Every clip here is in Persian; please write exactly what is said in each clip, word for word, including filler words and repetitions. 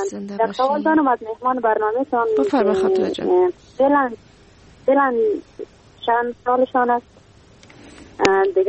یک سوال دارم از مهمان برنامه تان. بفرما خاطره جان. دلن دلن چند سالشان است دیگه.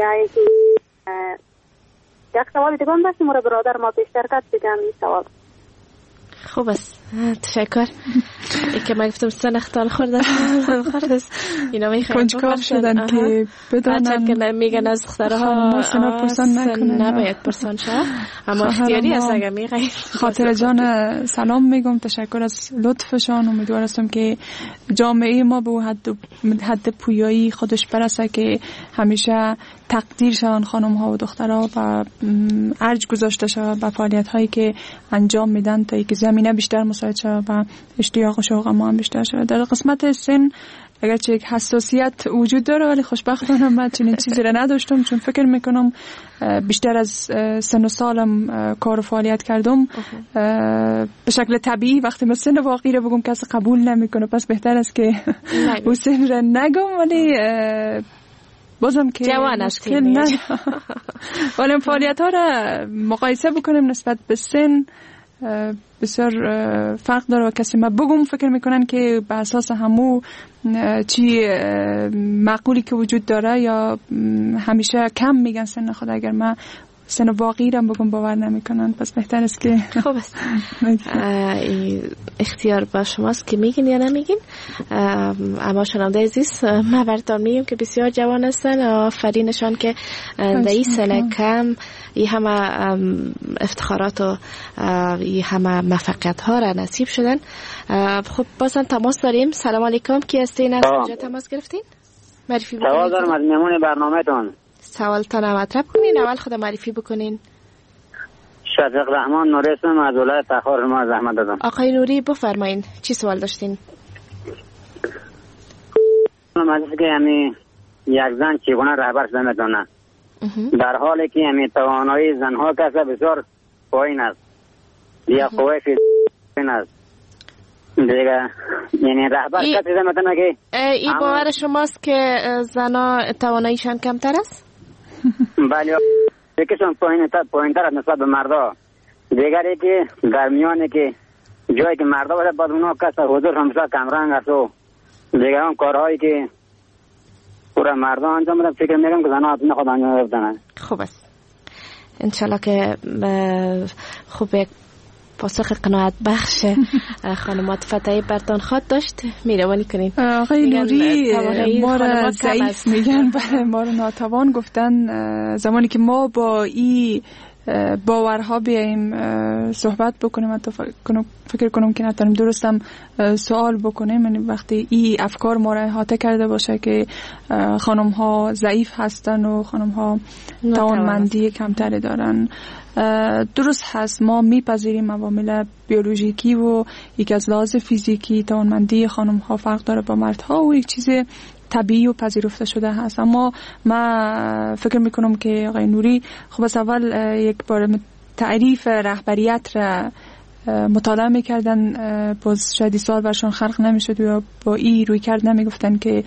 یک سوال دیگه هم داشتیم مرا برادر ما پیشتر کرد دیگه هم این سوال. خوب است، تشکر. ای که من گفتم سن اختال خورده است اینا میخوام کنجکاو شدن که بدانن که میگن از دخترها سن پرسان نکنن، نباید پرسان شه، اما اختیاری است اگه میگن. خاطر جان سلام میگم، تشکر از لطفشان. امیدوار هستم که جامعه ما به حد حد پویایی خودش برسه که همیشه تقدیر شون خانم ها و دخترها و ارج گذاشته شود به فعالیت هایی که انجام میدن تا اینکه زمینه بیشتر مساعد شود و اشتیاق و شوق ما هم بیشتر شود. در قسمت سن اگرچه یک حساسیت وجود داره ولی خوشبختانه من چنین چیزی را نداشتم، چون فکر میکنم بیشتر از سن و سالم کار و فعالیت کردم. به شکل طبیعی وقتی من سن واقعی رو بگم کسی قبول نمیکنه، پس بهتر است که اون سن را نگم، ولی بازم که جوان است ولی فعالیت ها را مقایسه بکنیم نسبت به سن بسیار فرق داره و کسی ما بگم فکر میکنن که به اساس همو چی معقولی که وجود داره یا همیشه کم میگن سن خود. اگر ما سن واقعی را بگم باور نمیکنن، پس بهتر است که خوب است. اختیار با شماست که میگین یا نمیگین. اما شنونده عزیز من براتون میگم که بسیار جوان هستن، آفرینشان که در این سن کم این همه افتخارات و این همه موفقیت ها را نصیب شدن. خب بازم تماس داریم. سلام علیکم، کی هستین؟ از کجا تماس گرفتین؟ معرفی بکنین. سوال دارم از مهمون برنامه‌تون. سوالتان مطرح کنین. اول خود معرفی بکنین. شفیق رحمان نوری اسم از ولایت تخار ما زحمت دادم. آقای نوری بفرمایین چی سوال داشتین؟ من از که یعنی یک زن چگونه رهبر شده میتونه، در حالی که یعنی توانایی زنها کسا بسیار پایین است یا قوه فیزیکی است دیگه، یعنی رهبر کسی شده میتونه که این باور شماست که زنها تواناییشان کمتر است؟ بله، یکیشون پایین تر پایین تر نسبت به مردا. دیگری که در میانه که جایی که مردا باشه بعد اونها کس حضور همیشه کمرنگ است و دیگه هم کارهایی که پورا مردا انجام میدن فکر میکنم که زنها اصلا خود انجام بدن. خوب است، انشالله که خوب یک پاسخ قناعت بخش خانمات فتحی برتان خواد داشت. میروانی کنین. آقای نوری ما را ضعیف میگن، برای ما را ناتوان گفتن. زمانی که ما با این باورها بیاییم صحبت بکنیم، حتی فکر کنم که نتونیم درستم سوال بکنیم، یعنی وقتی این افکار ما را احاطه کرده باشه که خانم ها ضعیف هستن و خانم ها توانمندی کمتری دارن. درست هست، ما میپذیریم عوامل بیولوژیکی و یک از لحاظ فیزیکی توانمندی خانم ها فرق داره با مردها و یک چیز طبیعی و پذیرفته شده هست. اما من فکر میکنم که آقای نوری خب از اول یک بار تعریف رهبریت را مطالعه میکردن، باز شاید سوال برشان خلق نمیشد و با این روی کرد نمیگفتن که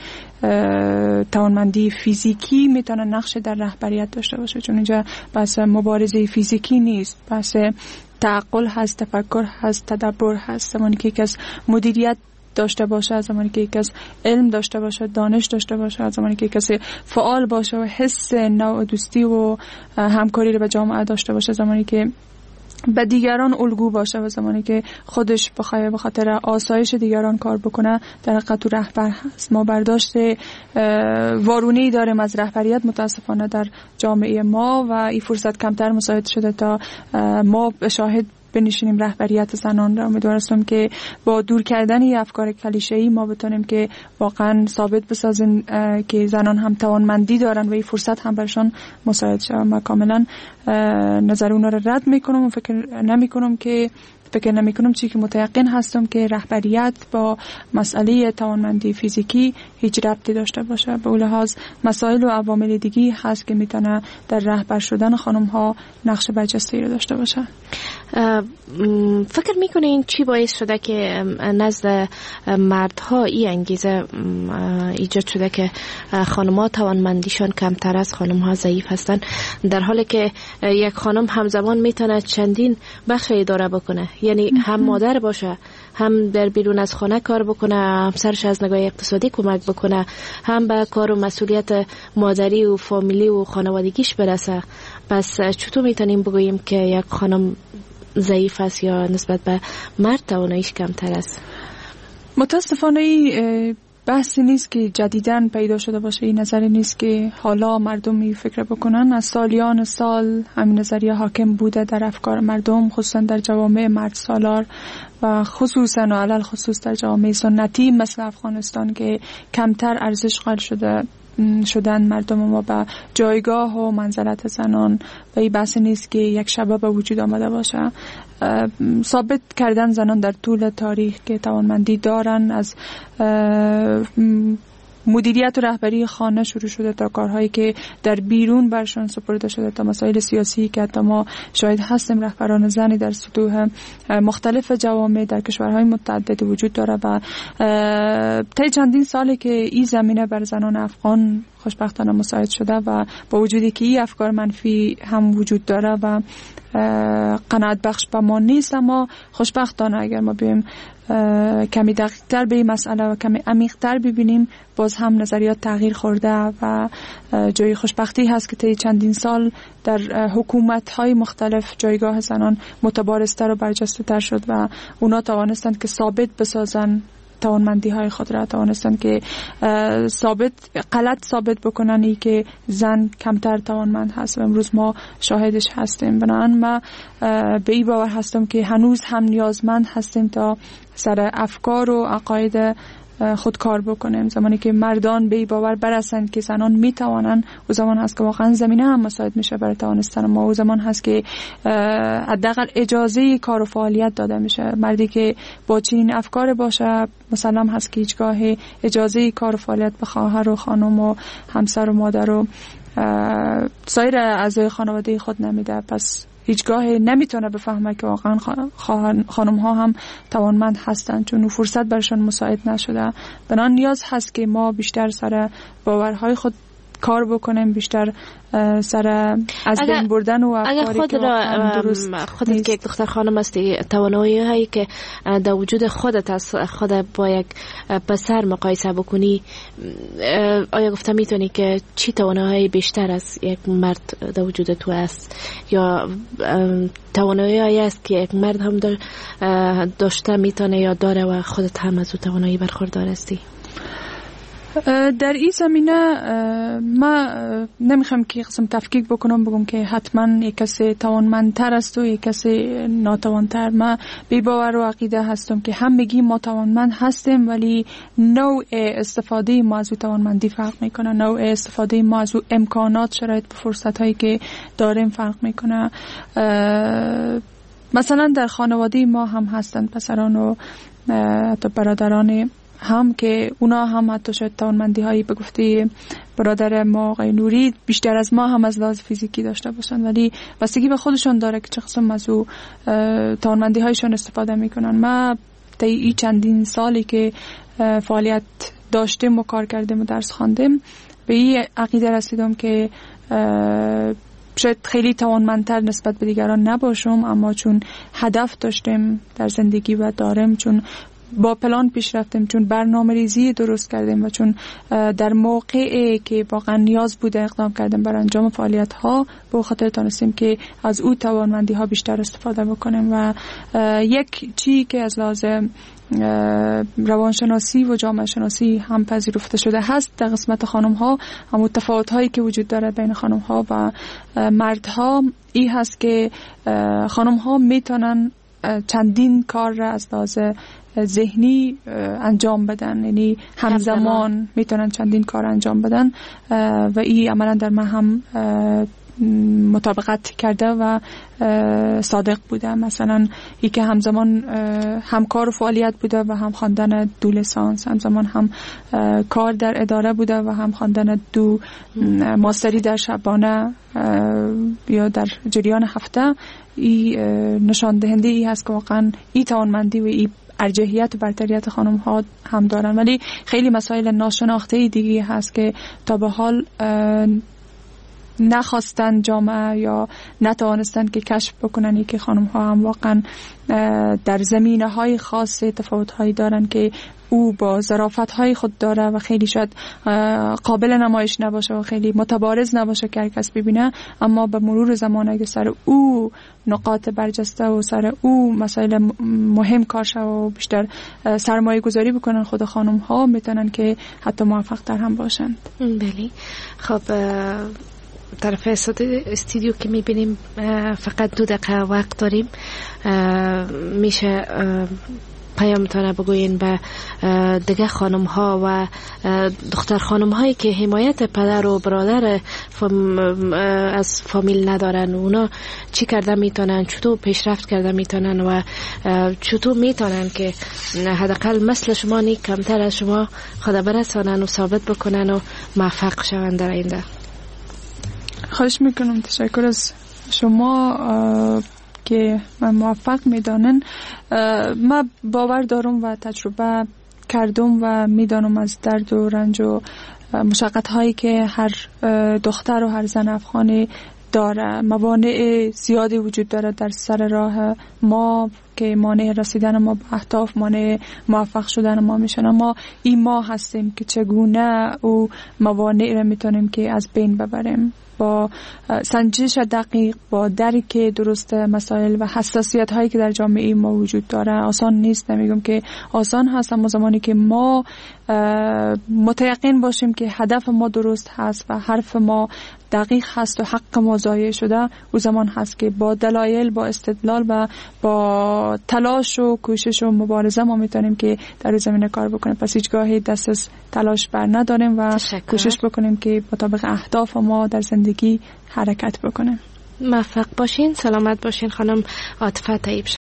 توانمندی فیزیکی میتونه نقش در رهبریت داشته باشه، چون اینجا بحث مبارزه فیزیکی نیست، بحث تعقل هست، تفکر هست، تدبر هست. زمانی که یک از مدیریت داشته باشه، زمانی که یک از علم داشته باشه، دانش داشته باشه، زمانی که کسی فعال باشه و حس نوع دوستی و همکاری رو به جامعه داشته باشه، زمانی که به دیگران الگو باشه و زمانی که خودش بخواد به خاطر آسایش دیگران کار بکنه، در حقیقت رهبر هست. ما برداشت وارونه‌ای داریم از رهبریت متاسفانه در جامعه ما و این فرصت کمتر مساعد شده تا ما به شاهد بنشینیم رهبریت زنان را. امیدوار هستم که با دور کردن این افکار کلیشه‌ای ما بتونیم که واقعا ثابت بسازیم که زنان هم توانمندی دارن و این فرصت هم برشان مساعد شود. من کاملا نظر اونا را رد میکنم و فکر نمیکنم که فکر نمی کنم چی که متیقن هستم که رهبریت با مسئله توانمندی فیزیکی هیچ ربطی داشته باشه. به اون لحاظ مسائل و عوامل دیگی هست که میتونه در رهبر شدن خانم ها نقش برجسته‌ای رو داشته باشه. فکر میکنین چی باعث شده که نزد مردها این انگیزه ایجاد شده که خانم‌ها توانمندیشان کمتر از خانم‌ها ضعیف هستند، در حالی که یک خانم همزمان میتونه چندین بخش اداره بکنه، یعنی هم مادر باشه، هم در بیرون از خانه کار بکنه، همسرش از نگاه اقتصادی کمک بکنه، هم به کار و مسئولیت مادری و فامیلی و خانوادگیش برسه. پس چطور میتونیم بگوییم که یک خانم ضعیف است یا نسبت به مرد تواناییش کمتر است؟ متاسفانه این بحثی نیست که جدیداً پیدا شده باشه، این نظری نیست که حالا مردم فکر بکنن. از سالیان سال همین نظریه حاکم بوده در افکار مردم، خصوصا در جوامع مرد سالار و خصوصا و علل خصوص در جوامع سنتی مثل افغانستان که کمتر ارزش قائل شده شدن مردم ما به جایگاه و منزلت زنان. و این بحث نیست که یک شبه به وجود آمده باشه. ثابت کردن زنان در طول تاریخ که توانمندی دارن، از مدیریت و رهبری خانه شروع شده تا کارهایی که در بیرون برشان سپرده شده، تا مسائل سیاسی که حتی ما شاهد هستیم رهبران زنی در سطوح مختلف جوامع در کشورهای متعدد وجود داره. و طی چندین سالی که این زمینه بر زنان افغان خوشبختانه مساعد شده و با وجودی که این افکار منفی هم وجود داره و قناعت بخش به ما نیست، اما خوشبختانه اگر ما بیم کمی دقیق‌تر به این مسئله و کمی عمیق‌تر ببینیم، باز هم نظریات تغییر خورده و جای خوشبختی هست که طی چندین سال در حکومت‌های مختلف جایگاه زنان متبارزتر و برجسته‌تر شد و اونا توانستند که ثابت بسازن توانمندی های خود را، توانستند که ثابت غلط ثابت بکنن ای که زن کمتر توانمند هست و امروز ما شاهدش هستیم. بنابراین ما به این باور هستم که هنوز هم نیازمند هستیم تا سر افکار و عقاید خود کار بکنیم. زمانی که مردان به این باور برسند که زنان میتوانند، و زمان هست که واقعا زمینه هم مساعد میشه برای توانستن ما، و زمان هست که حداقل اجازه کار و فعالیت داده میشه. مردی که با چنین افکار باشه مسلم هست که هیچگاه اجازه کار و فعالیت به خواهر و خانم و همسر و مادر و سایر اعضای خانواده خود نمیده. پس هیچگاه نمیتونه بفهمه که واقعا خانم ها هم توانمند هستند، چون فرصت برشان مساعد نشده. بنابراین نیاز هست که ما بیشتر سر باورهای خود کار بکنیم، بیشتر سر از بین بردن و افکاری که واقعا درست خودت که یک دختر خانم هستی، توانایی هایی که در وجود خودت از خود با یک پسر مقایسه بکنی، آیا گفته میتونی که چی توانایی بیشتر از یک مرد در وجود تو است، یا توانایی هایی است که یک مرد هم داشته میتونه یا داره و خودت هم از او توانایی برخوردار هستی؟ در این زمینه ما نمیخوام که قسم تفکیک بکنم بگم که حتما یک کسی توانمندتر است و یک کسی ناتوانتر. ما بی باور و عقیده هستم که هم میگیم ما توانمند هستیم، ولی نوع استفاده ما از توانمندی فرق میکنه، نوع استفاده ما از امکانات، شرایط و فرصت هایی که داریم فرق میکنه. مثلا در خانواده ما هم هستند پسران و حتی برادران هم که اونا هم حتی شاید توانمندی هایی به گفته برادر ما آقای نوری بیشتر از ما هم از لحاظ فیزیکی داشته باشن، ولی بستگی به خودشون داره که چه قسم از او توانمندی هایشون استفاده میکنن. ما طی این چندین سالی که فعالیت داشتیم و کار کردیم و درس خواندیم به این عقیده رسیدم که شاید خیلی توانمندتر نسبت به دیگران نباشم، اما چون هدف داشتیم در زندگی و داریم، چون با پلان پیش رفتیم، چون برنامه ریزی درست کردیم و چون در موقعی که واقعا نیاز بوده اقدام کردیم بر انجام فعالیت ها، به خاطر تانستیم که از او توانمندی ها بیشتر استفاده بکنیم. و یک چی که از لحاظ روانشناسی و جامعه شناسی هم پذیرفته شده هست در قسمت خانم ها، هم تفاوت هایی که وجود داره بین خانم ها و مردها این هست که خانم ها میتونن چندین کار را از لحاظ ذهنی انجام بدن، یعنی همزمان میتونن چندین کار انجام بدن و این عملا در من هم مطابقت کرده و صادق بوده. مثلا ای که همزمان همکار و فعالیت بوده و هم خواندن دو لیسانس، همزمان هم کار در اداره بوده و هم خواندن دو ماستری در شبانه یا در جریان هفته. ای نشان دهنده ای هست که واقعا ای توانمندی و ای ارجحیت و برتریت خانم ها هم دارن. ولی خیلی مسائل ناشناخته دیگه هست که تا به حال نخواستن جامعه یا نتوانستن که کشف بکنن که خانم ها هم واقعا در زمینه های خاص تفاوت هایی دارن که او با ظرافت های خود داره و خیلی شاید قابل نمایش نباشه و خیلی متبارز نباشه که هر کس ببینه، اما به مرور زمان اگه سر او نقاط برجسته و سر او مسائل مهم کار شه و بیشتر سرمایه گذاری بکنن خود خانم ها، میتونن که حتی موفق تر هم باشند. بله. خب طرف استودیو که میبینیم فقط دو دقیقه وقت داریم، میشه پیامتانه بگوین به دیگه خانم ها و دختر خانم هایی که حمایت پدر و برادر فام از فامیل ندارن، اونا چی کرده میتونن، چطور پیشرفت کرده میتونن و چطور میتونن که حداقل مثل شما نیک کمتر از شما خود برسانن و ثابت بکنن و موفق شوند در آینده؟ خواهش میکنم. تشکر از شما که من موفق میدانن. من باور دارم و تجربه کردم و میدانم از درد و رنج و مشقت هایی که هر دختر و هر زن افغانی داره. موانع زیادی وجود داره در سر راه ما که مانع رسیدن ما به اهداف، مانع موفق شدن ما میشن، اما این ما هستیم که چگونه او موانع را میتونیم که از بین ببریم. با سنجش دقیق، با درک درست مسائل و حساسیت هایی که در جامعه ما وجود داره. آسان نیست، نمیگم که آسان هست، اما زمانی که ما متیقن باشیم که هدف ما درست هست و حرف ما دقیق هست و حق ما ضایع شده، او زمان هست که با دلایل، با استدلال و با تلاش و کوشش و مبارزه ما میتونیم که در زمینه کار بکنیم. پس هیچگاهی دست از تلاش بر نداریم و تشکر. کوشش بکنیم که مطابق اهداف ما در زندگی حرکت بکنیم. موفق باشین، سلامت باشین خانم عاطفه طیب.